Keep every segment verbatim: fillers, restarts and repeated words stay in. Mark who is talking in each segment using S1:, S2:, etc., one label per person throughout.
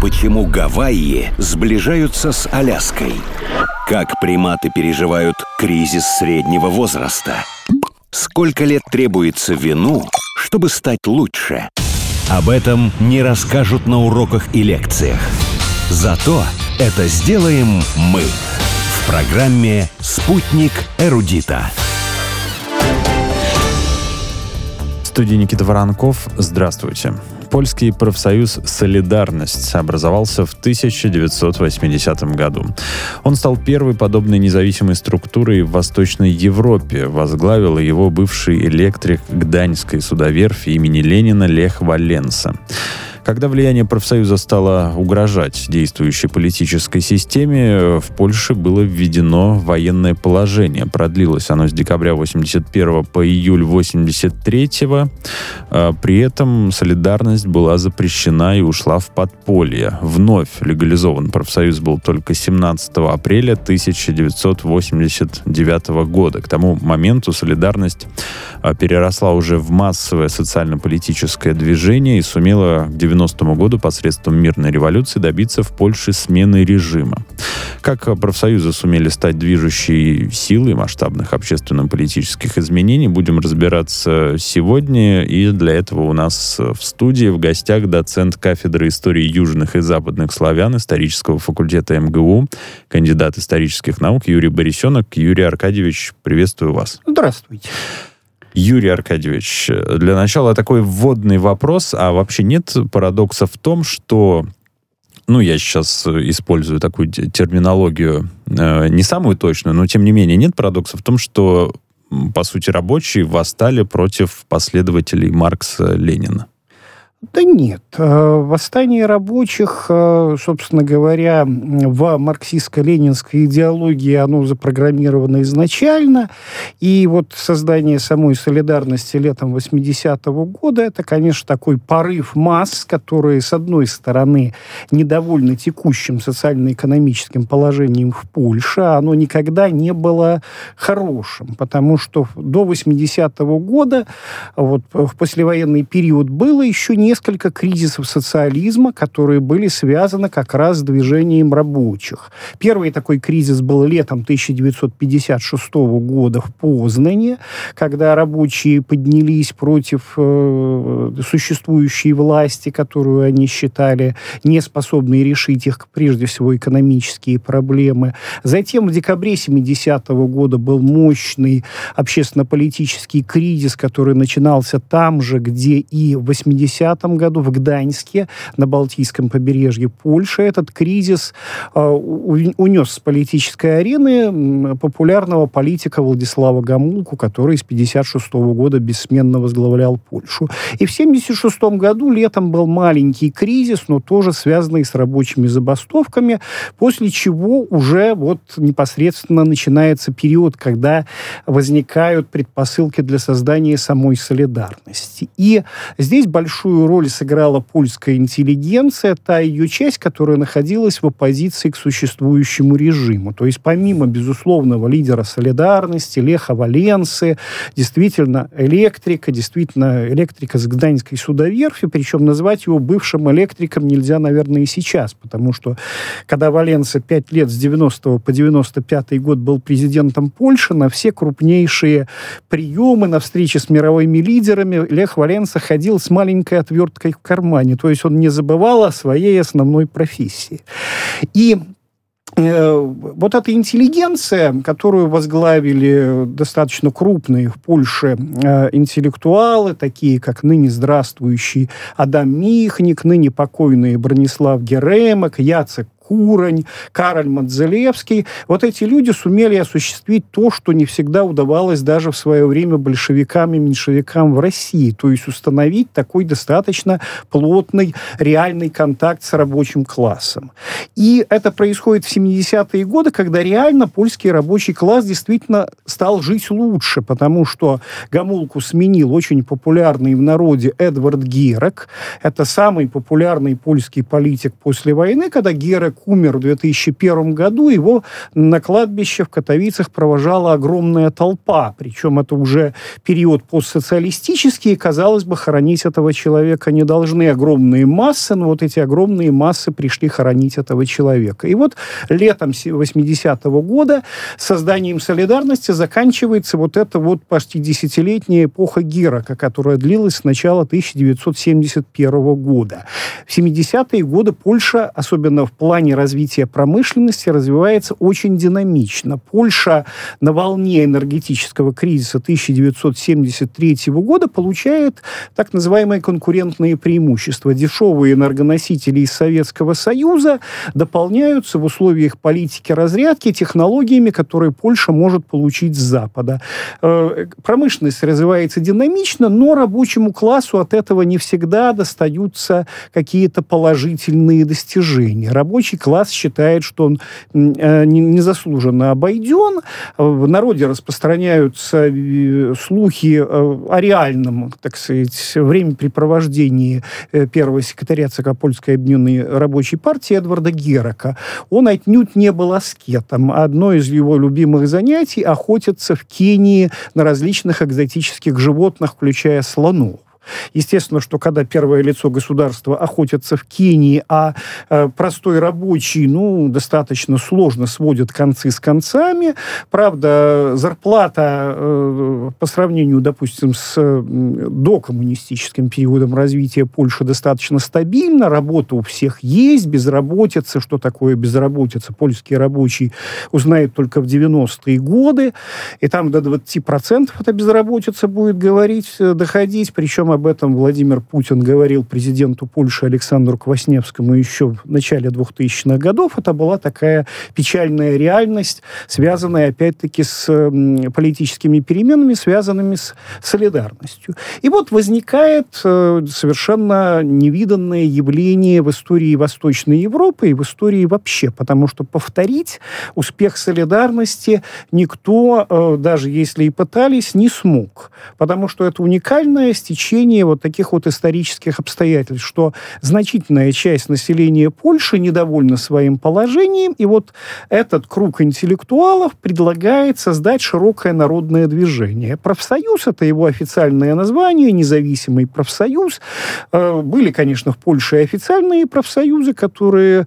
S1: Почему Гавайи сближаются с Аляской? Как приматы переживают кризис среднего возраста? Сколько лет требуется вину, чтобы стать лучше? Об этом не расскажут на уроках и лекциях. Зато это сделаем мы в программе «Спутник эрудита».
S2: В студии Никита Воронков. Здравствуйте. Польский профсоюз «Солидарность» образовался в тысяча девятьсот восьмидесятом году. Он стал первой подобной независимой структурой в Восточной Европе. Возглавил его бывший электрик Гданьской судоверфи имени Ленина Лех Валенса. Когда влияние профсоюза стало угрожать действующей политической системе, в Польше было введено военное положение. Продлилось оно с декабря восемьдесят первого по июль восемьдесят третьего. При этом солидарность была запрещена и ушла в подполье. Вновь легализован профсоюз был только семнадцатого апреля тысяча девятьсот восемьдесят девятого года. К тому моменту солидарность переросла уже в массовое социально-политическое движение и сумела к девяностому году посредством мирной революции добиться в Польше смены режима. Как профсоюзы сумели стать движущей силой масштабных общественно-политических изменений, будем разбираться сегодня. И для этого у нас в студии в гостях доцент кафедры истории южных и западных славян исторического факультета эм гэ у, кандидат исторических наук Юрий Борисенок. Юрий Аркадьевич, приветствую вас.
S3: Здравствуйте.
S2: Юрий Аркадьевич, для начала такой вводный вопрос. А вообще нет парадокса в том, что, ну, я сейчас использую такую терминологию, э, не самую точную, но тем не менее, нет парадокса в том, что, по сути, рабочие восстали против последователей Маркса, Ленина?
S3: Да нет. Восстание рабочих, собственно говоря, в марксистско-ленинской идеологии, оно запрограммировано изначально. И вот создание самой солидарности летом восьмидесятого года, это, конечно, такой порыв масс, которые, с одной стороны, недовольны текущим социально-экономическим положением в Польше. Оно никогда не было хорошим, потому что до восьмидесятого года, вот, в послевоенный период, было еще не несколько кризисов социализма, которые были связаны как раз с движением рабочих. Первый такой кризис был летом тысяча девятьсот пятьдесят шестого года в Познане, когда рабочие поднялись против э, существующей власти, которую они считали неспособной решить их, прежде всего, экономические проблемы. Затем в декабре семидесятого года был мощный общественно-политический кризис, который начинался там же, где и в восьмидесятом году в Гданьске, на Балтийском побережье Польши. Этот кризис э, унес с политической арены популярного политика Владислава Гомулку, который с пятьдесят шестого года бессменно возглавлял Польшу. И в семьдесят шестом году летом был маленький кризис, но тоже связанный с рабочими забастовками, после чего уже вот непосредственно начинается период, когда возникают предпосылки для создания самой солидарности. И здесь большую роль сыграла польская интеллигенция, та ее часть, которая находилась в оппозиции к существующему режиму. То есть помимо безусловного лидера солидарности, Леха Валенсы, действительно электрика, действительно электрика с Гданьской судоверфи, причем назвать его бывшим электриком нельзя, наверное, и сейчас, потому что когда Валенса пять лет с девяностого по девяносто пятый год был президентом Польши, на все крупнейшие приемы, на встречи с мировыми лидерами Лех Валенса ходил с маленькой отверткой в кармане. То есть он не забывал о своей основной профессии. И э, вот эта интеллигенция, которую возглавили достаточно крупные в Польше э, интеллектуалы, такие как ныне здравствующий Адам Михник, ныне покойный Бронислав Геремек, Яцек Курань, Кароль Мадзелевский. Вот эти люди сумели осуществить то, что не всегда удавалось даже в свое время большевикам и меньшевикам в России. То есть установить такой достаточно плотный, реальный контакт с рабочим классом. И это происходит в семидесятые годы, когда реально польский рабочий класс действительно стал жить лучше, потому что Гомулку сменил очень популярный в народе Эдвард Герек. Это самый популярный польский политик после войны, когда Герек умер в две тысячи первом году, его на кладбище в Катовицах провожала огромная толпа. Причем это уже период постсоциалистический, и, казалось бы, хоронить этого человека не должны огромные массы, но вот эти огромные массы пришли хоронить этого человека. И вот летом восьмидесятого года созданием «Солидарности» заканчивается вот эта вот почти десятилетняя эпоха Герака, которая длилась с начала тысяча девятьсот семьдесят первого года. В семидесятые годы Польша, особенно в плане развития промышленности, развивается очень динамично. Польша на волне энергетического кризиса тысяча девятьсот семьдесят третьего года получает так называемые конкурентные преимущества. Дешевые энергоносители из Советского Союза дополняются в условиях политики разрядки технологиями, которые Польша может получить с Запада. Промышленность развивается динамично, но рабочему классу от этого не всегда достаются какие-то положительные достижения. Рабочий класс считает, что он незаслуженно обойден. В народе распространяются слухи о реальном, так сказать, времяпрепровождении первого секретаря ЦК Польской объединенной рабочей партии Эдварда Герака. Он отнюдь не был аскетом. Одно из его любимых занятий — охотиться в Кении на различных экзотических животных, включая слонов. Естественно, что когда первое лицо государства охотится в Кении, а э, простой рабочий, ну, достаточно сложно сводит концы с концами. Правда, зарплата э, по сравнению, допустим, с э, докоммунистическим периодом развития Польши достаточно стабильна, работа у всех есть, безработица. Что такое безработица? Польский рабочий узнает только в девяностые годы, и там до двадцати процентов эта безработица будет говорить, доходить, причем об этом Владимир Путин говорил президенту Польши Александру Квасневскому еще в начале двухтысячных годов. Это была такая печальная реальность, связанная, опять-таки, с политическими переменами, связанными с солидарностью. И вот возникает совершенно невиданное явление в истории Восточной Европы и в истории вообще, потому что повторить успех солидарности никто, даже если и пытались, не смог. Потому что это уникальное стечение вот таких вот исторических обстоятельств, что значительная часть населения Польши недовольна своим положением, и вот этот круг интеллектуалов предлагает создать широкое народное движение. Профсоюз — это его официальное название, независимый профсоюз. Были, конечно, в Польше и официальные профсоюзы, которые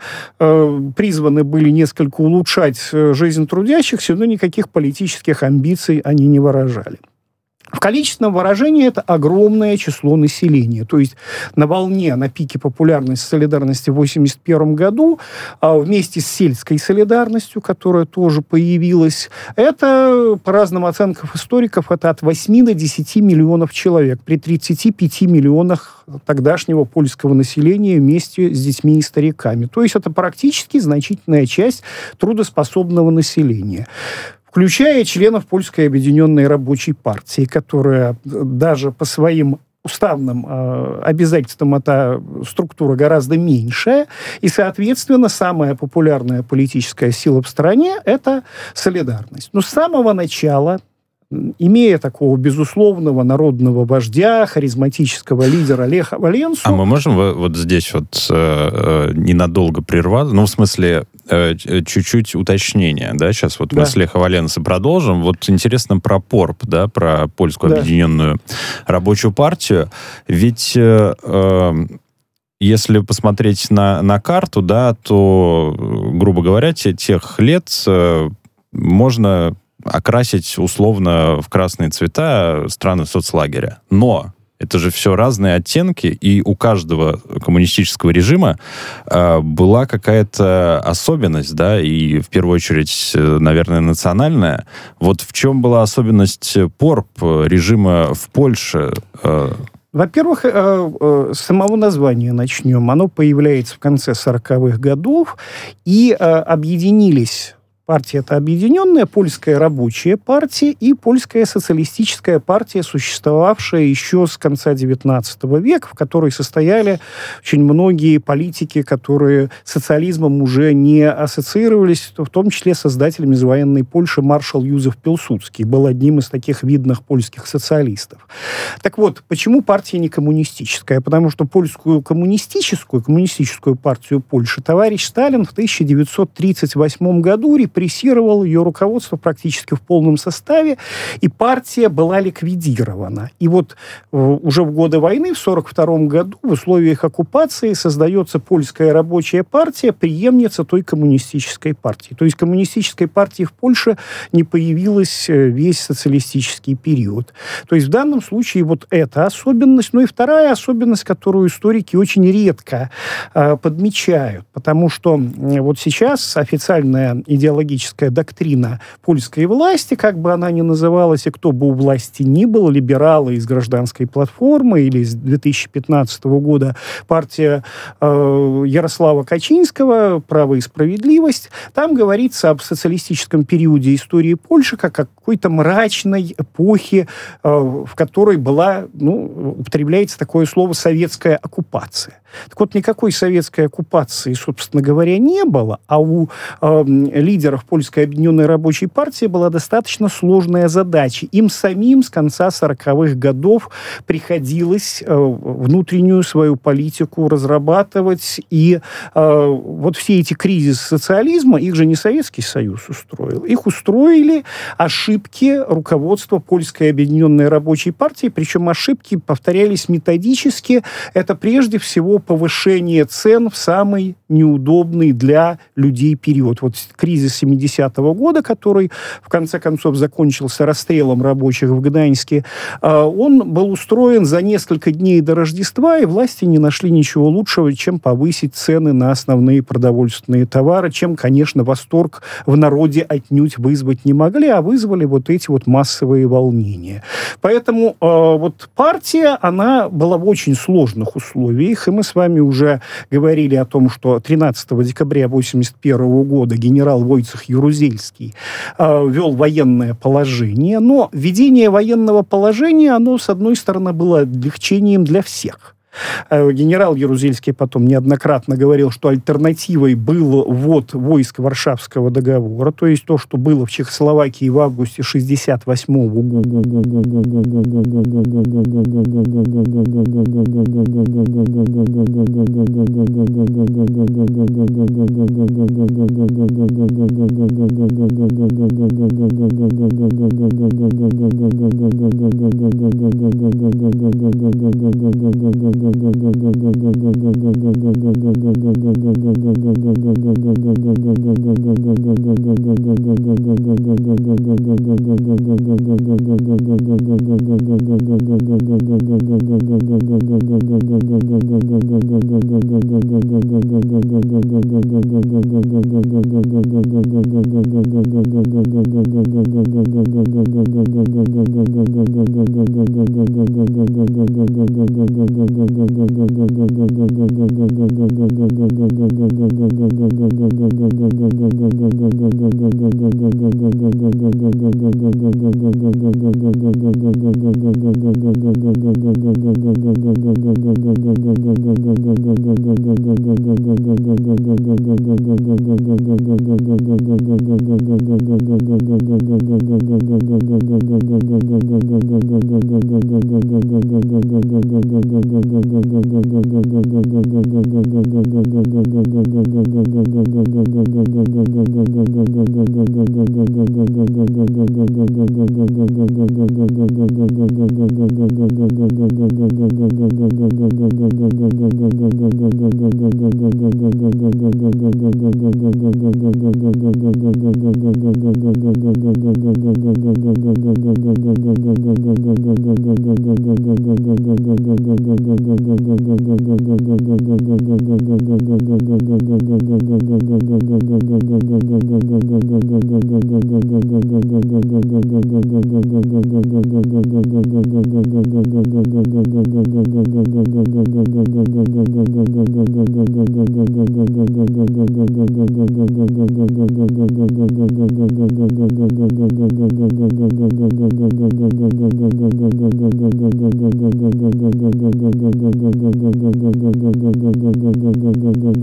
S3: призваны были несколько улучшать жизнь трудящихся, но никаких политических амбиций они не выражали. В количественном выражении это огромное число населения. То есть на волне, на пике популярности солидарности в восемьдесят первом году, вместе с сельской солидарностью, которая тоже появилась, это, по разным оценкам историков, это от восьми до десяти миллионов человек при тридцати пяти миллионах тогдашнего польского населения вместе с детьми и стариками. То есть это практически значительная часть трудоспособного населения, включая членов Польской объединенной рабочей партии, которая даже по своим уставным э, обязательствам эта структура гораздо меньшая, и, соответственно, самая популярная политическая сила в стране – это солидарность. Но с самого начала, имея такого безусловного народного вождя, харизматического лидера Леха Валенсу...
S2: А мы можем вот здесь вот э, ненадолго прерваться? Ну, в смысле, э, чуть-чуть уточнения, да? Сейчас вот да. мы с Леха Валенсы продолжим. Вот интересно про ПОРП, да, про Польскую да. объединенную рабочую партию. Ведь... Э, э, Если посмотреть на, на карту, да, то, грубо говоря, те, тех лет э, можно окрасить условно в красные цвета страны соцлагеря. Но это же все разные оттенки, и у каждого коммунистического режима э, была какая-то особенность, да, и в первую очередь, наверное, национальная. Вот в чем была особенность ПОРП режима в Польше? Э,
S3: Во-первых, с самого названия начнем. Оно появляется в конце сороковых годов, и объединились Партия эта объединенная, Польская рабочая партия и Польская социалистическая партия, существовавшая еще с конца девятнадцатого века, в которой состояли очень многие политики, которые с социализмом уже не ассоциировались, в том числе создатель межвоенной Польши маршал Юзеф Пилсудский был одним из таких видных польских социалистов. Так вот, почему партия не коммунистическая? Потому что польскую коммунистическую, коммунистическую партию Польши товарищ Сталин в тысяча девятьсот тридцать восьмом году репрессировал ее руководство практически в полном составе, и партия была ликвидирована. И вот уже в годы войны, в сорок втором году, в условиях оккупации создается Польская рабочая партия, преемница той коммунистической партии. То есть коммунистической партии в Польше не появилась весь социалистический период. То есть в данном случае вот эта особенность. Ну и вторая особенность, которую историки очень редко э, подмечают, потому что э, вот сейчас официальная идеология идеологическая доктрина польской власти, как бы она ни называлась, и кто бы у власти ни был, либералы из гражданской платформы или из две тысячи пятнадцатого года партия э, Ярослава Качинского «Право и справедливость», там говорится об социалистическом периоде истории Польши как о какой-то мрачной эпохе, э, в которой была, ну, употребляется такое слово «советская оккупация». Так вот, никакой советской оккупации, собственно говоря, не было, а у э, лидеров Польской объединенной рабочей партии была достаточно сложная задача. Им самим с конца сороковых годов приходилось э, внутреннюю свою политику разрабатывать, и э, вот все эти кризисы социализма, их же не Советский Союз устроил, их устроили ошибки руководства Польской объединенной рабочей партии, причем ошибки повторялись методически. Это прежде всего повышение цен в самый неудобный для людей период. Вот кризис семидесятого года, который в конце концов закончился расстрелом рабочих в Гданьске, он был устроен за несколько дней до Рождества, и власти не нашли ничего лучшего, чем повысить цены на основные продовольственные товары, чем, конечно, восторг в народе отнюдь вызвать не могли, а вызвали вот эти вот массовые волнения. Поэтому вот партия, она была в очень сложных условиях, и мы с вами уже говорили о том, что тринадцатого декабря восемьдесят первого года генерал Войцех Ярузельский э, ввел военное положение, но введение военного положения, оно, с одной стороны, было облегчением для всех. Генерал Ярузельский потом неоднократно говорил, что альтернативой был ввод войск Варшавского договора, то есть то, что было в Чехословакии в августе шестьдесят восьмого года.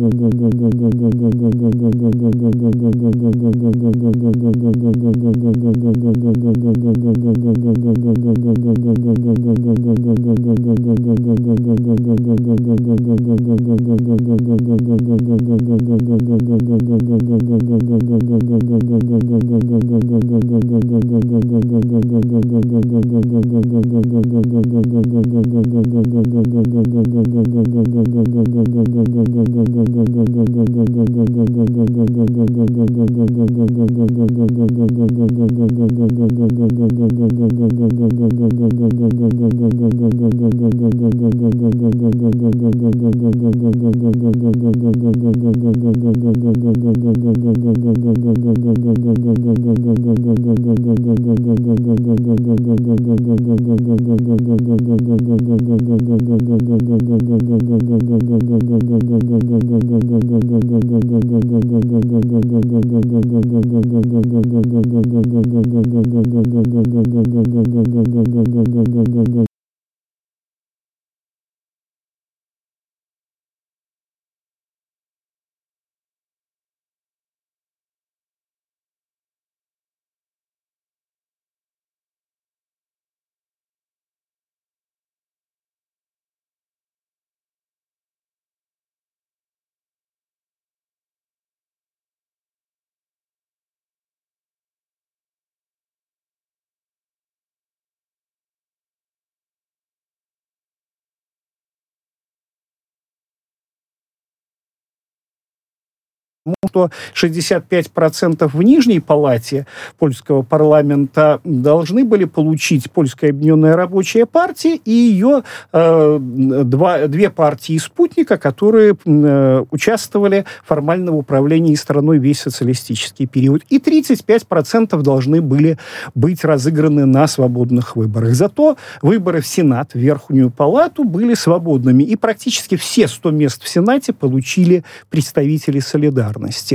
S3: Что шестьдесят пять процентов в нижней палате польского парламента должны были получить Польская объединенная рабочая партия и ее э, два, две партии спутника, которые э, участвовали формально в управлении страной весь социалистический период. И тридцать пять процентов должны были быть разыграны на свободных выборах. Зато выборы в Сенат, в Верхнюю палату, были свободными. И практически все сто мест в Сенате получили представители солидарности.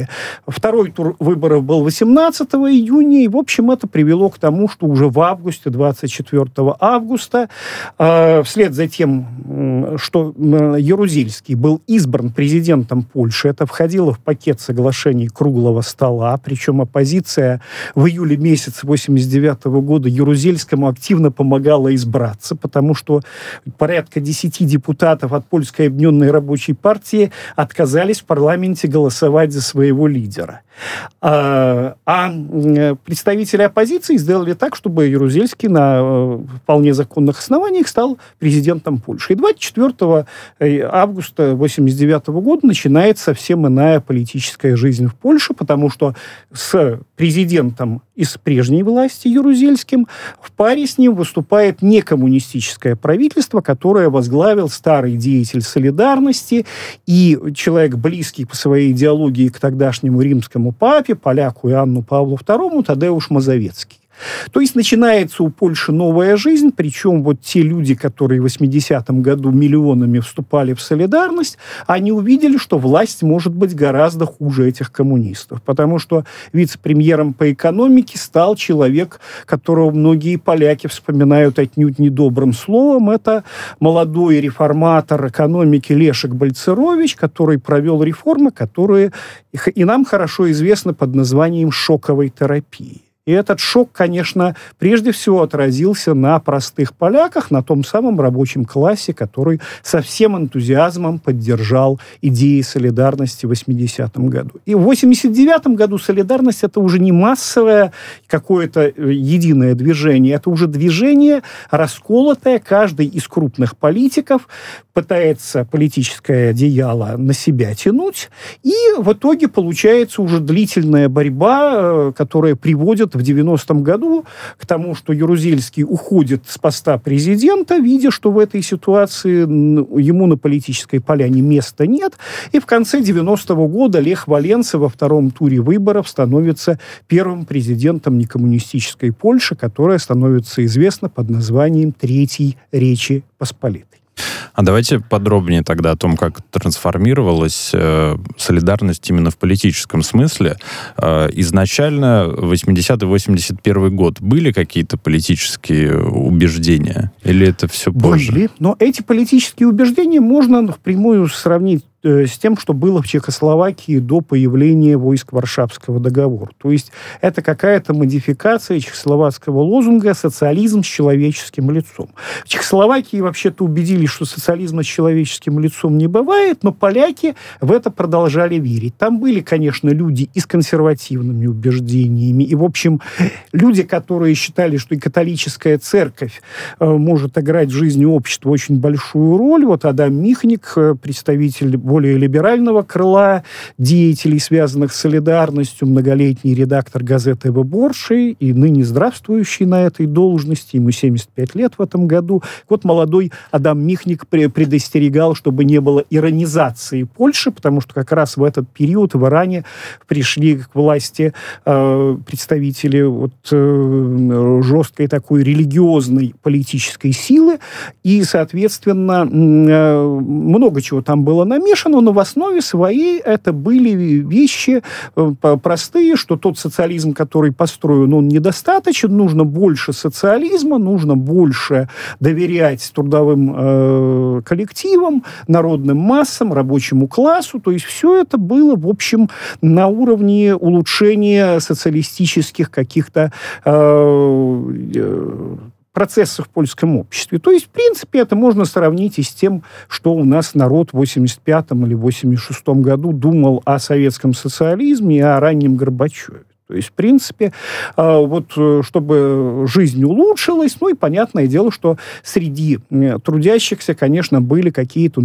S3: Второй тур выборов был восемнадцатого июня, и, в общем, это привело к тому, что уже в августе, двадцать четвёртого августа, э, вслед за тем, э, что э, Ярузельский был избран президентом Польши, это входило в пакет соглашений круглого стола, причем оппозиция в июле месяце восемьдесят девятого года Ярузельскому активно помогала избраться, потому что порядка десяти депутатов от Польской объединенной рабочей партии отказались в парламенте голосовать за своего лидера. А, а представители оппозиции сделали так, чтобы Ярузельский на вполне законных основаниях стал президентом Польши. И двадцать четвёртого августа восемьдесят девятого года начинается совсем иная политическая жизнь в Польше, потому что с президентом из прежней власти Ярузельским в паре с ним выступает некоммунистическое правительство, которое возглавил старый деятель солидарности и человек, близкий по своей идеологии к тогдашнему римскому папе, поляку Иоанну Павлу второму, Тадеуш Мазовецкий. То есть начинается у Польши новая жизнь, причем вот те люди, которые в восьмидесятом году миллионами вступали в солидарность, они увидели, что власть может быть гораздо хуже этих коммунистов, потому что вице-премьером по экономике стал человек, которого многие поляки вспоминают отнюдь недобрым словом. Это молодой реформатор экономики Лешек Бальцерович, который провел реформы, которые и нам хорошо известны под названием шоковой терапии. И этот шок, конечно, прежде всего отразился на простых поляках, на том самом рабочем классе, который со всем энтузиазмом поддержал идеи солидарности в восьмидесятом году. И в восемьдесят девятом году солидарность – это уже не массовое какое-то единое движение, это уже движение расколотое. Каждый из крупных политиков пытается политическое одеяло на себя тянуть, и в итоге получается уже длительная борьба, которая приводит в девяностом году к тому, что Ярузельский уходит с поста президента, видя, что в этой ситуации ему на политической поляне места нет. И в конце девяностого года Лех Валенса во втором туре выборов становится первым президентом некоммунистической Польши, которая становится известна под названием Третьей Речи Посполитой.
S2: А давайте подробнее тогда о том, как трансформировалась э, солидарность именно в политическом смысле. Э, изначально восьмидесятый восемьдесят первый год были какие-то политические убеждения? Или это все позже?
S3: Были, но эти политические убеждения можно впрямую сравнить с тем, что было в Чехословакии до появления войск Варшавского договора. То есть это какая-то модификация чехословацкого лозунга «социализм с человеческим лицом». В Чехословакии вообще-то убедились, что социализма с человеческим лицом не бывает, но поляки в это продолжали верить. Там были, конечно, люди и с консервативными убеждениями, и, в общем, люди, которые считали, что и католическая церковь э, может играть в жизни общества очень большую роль. Вот Адам Михник, представитель более либерального крыла деятелей, связанных с солидарностью, многолетний редактор газеты «Выборший» и ныне здравствующий на этой должности, ему семьдесят пять лет в этом году. Вот молодой Адам Михник предостерегал, чтобы не было иранизации Польши, потому что как раз в этот период в Иране пришли к власти э, представители вот, э, жесткой такой религиозной политической силы, и, соответственно, э, много чего там было намешано, но в основе своей это были вещи э, простые, что тот социализм, который построен, он недостаточен, нужно больше социализма, нужно больше доверять трудовым э, коллективам, народным массам, рабочему классу. То есть все это было, в общем, на уровне улучшения социалистических каких-то э, процессов в польском обществе. То есть, в принципе, это можно сравнить и с тем, что у нас народ в восемьдесят пятом или восемьдесят шестом году думал о советском социализме и о раннем Горбачеве. То есть, в принципе, вот чтобы жизнь улучшилась, ну и понятное дело, что среди трудящихся, конечно, были какие-то,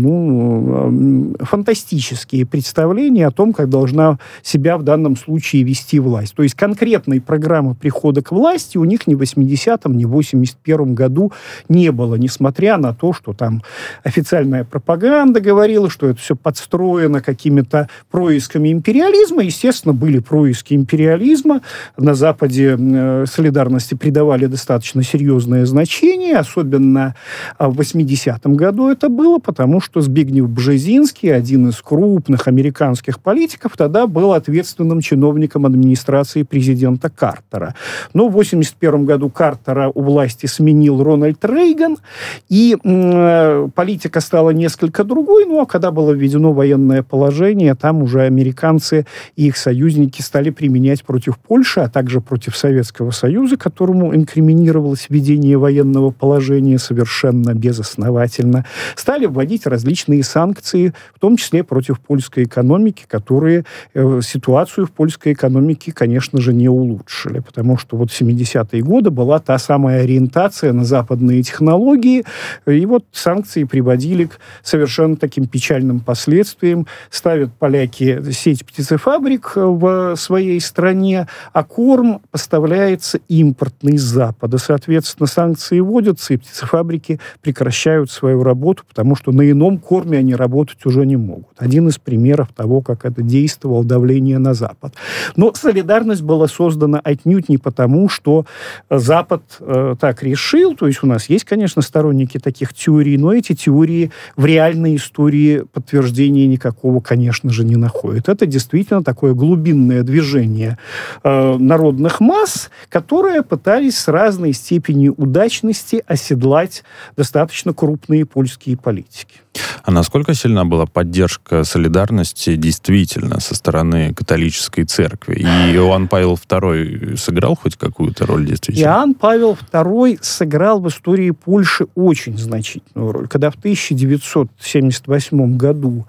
S3: ну, фантастические представления о том, как должна себя в данном случае вести власть. То есть конкретной программы прихода к власти у них ни в восьмидесятом, ни в восемьдесят первом году не было, несмотря на то, что там официальная пропаганда говорила, что это все подстроено какими-то происками империализма. Естественно, были происки империализма. На Западе э, солидарности придавали достаточно серьезное значение, особенно э, в восьмидесятом году это было, потому что Збигнев Бжезинский, один из крупных американских политиков, тогда был ответственным чиновником администрации президента Картера. Но в восемьдесят первом году Картера у власти сменил Рональд Рейган, и э, политика стала несколько другой, ну а когда было введено военное положение, там уже американцы и их союзники стали применять против против Польши, а также против Советского Союза, которому инкриминировалось введение военного положения совершенно безосновательно, стали вводить различные санкции, в том числе против польской экономики, которые э, ситуацию в польской экономике, конечно же, не улучшили, потому что вот в семидесятые годы была та самая ориентация на западные технологии, и вот санкции приводили к совершенно таким печальным последствиям. Ставят поляки сеть птицефабрик в своей стране, а корм поставляется импортный из Запада. Соответственно, санкции вводятся, и птицефабрики прекращают свою работу, потому что на ином корме они работать уже не могут. Один из примеров того, как это действовало давление на Запад. Но солидарность была создана отнюдь не потому, что Запад э, так решил. То есть у нас есть, конечно, сторонники таких теорий, но эти теории в реальной истории подтверждения никакого, конечно же, не находят. Это действительно такое глубинное движение народных масс, которые пытались с разной степенью удачности оседлать достаточно крупные польские политики.
S2: А насколько сильна была поддержка солидарности действительно со стороны католической церкви? И Иоанн Павел второй сыграл хоть какую-то роль действительно?
S3: Иоанн Павел второй сыграл в истории Польши очень значительную роль. Когда в тысяча девятьсот семьдесят восьмом году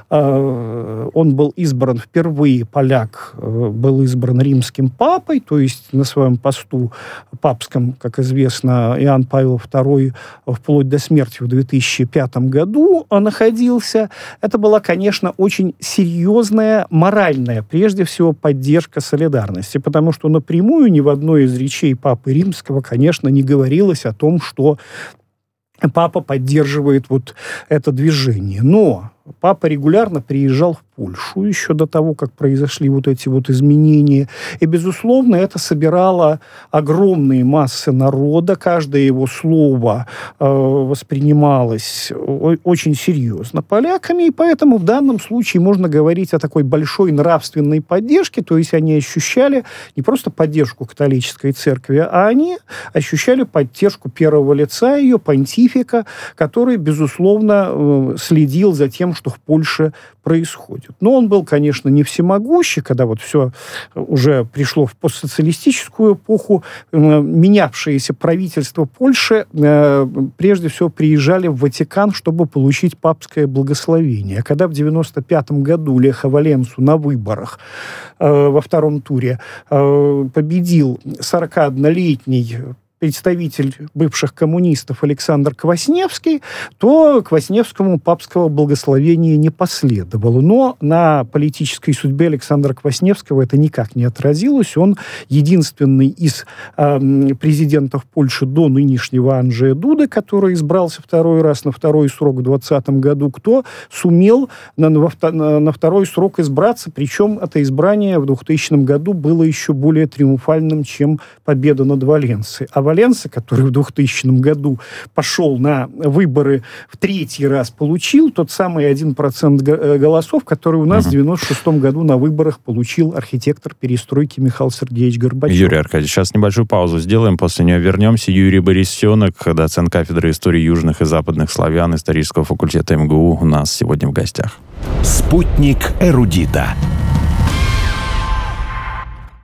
S3: э, он был избран впервые, поляк э, был избран римским папой, то есть на своем посту папском, как известно, Иоанн Павел второй вплоть до смерти в две тысячи пятом году находился. Это была, конечно, очень серьезная моральная, прежде всего, поддержка солидарности, потому что напрямую ни в одной из речей Папы Римского, конечно, не говорилось о том, что папа поддерживает вот это движение. Но папа регулярно приезжал в Польшу еще до того, как произошли вот эти вот изменения. И, безусловно, это собирало огромные массы народа. Каждое его слово э, воспринималось о- очень серьезно поляками. И поэтому в данном случае можно говорить о такой большой нравственной поддержке. То есть они ощущали не просто поддержку католической церкви, а они ощущали поддержку первого лица ее, понтифика, который, безусловно, э, следил за тем, том, что в Польше происходит. Но он был, конечно, не всемогущий, когда вот все уже пришло в постсоциалистическую эпоху. Менявшиеся правительства Польши прежде всего приезжали в Ватикан, чтобы получить папское благословение. А когда в девяносто пятом году Леха Валенсу на выборах во втором туре победил сорокаоднолетний представитель бывших коммунистов Александр Квасневский, то Квасневскому папского благословения не последовало. Но на политической судьбе Александра Квасневского это никак не отразилось. Он единственный из э, президентов Польши до нынешнего Анджея Дуды, который избрался второй раз на второй срок в двадцатом году, кто сумел на, на, на второй срок избраться, причем это избрание в двухтысячном году было еще более триумфальным, чем победа над Валенсией. А Валенса, который в двухтысячном году пошел на выборы в третий раз, получил тот самый один процент голосов, который у нас uh-huh. в девяносто шестом году на выборах получил архитектор перестройки Михаил Сергеевич Горбачев.
S2: Юрий Аркадьевич, сейчас небольшую паузу сделаем, после нее вернемся. Юрий Борисенок, доцент кафедры истории южных и западных славян исторического факультета эм гэ у, у нас сегодня в гостях.
S1: Спутник эрудита.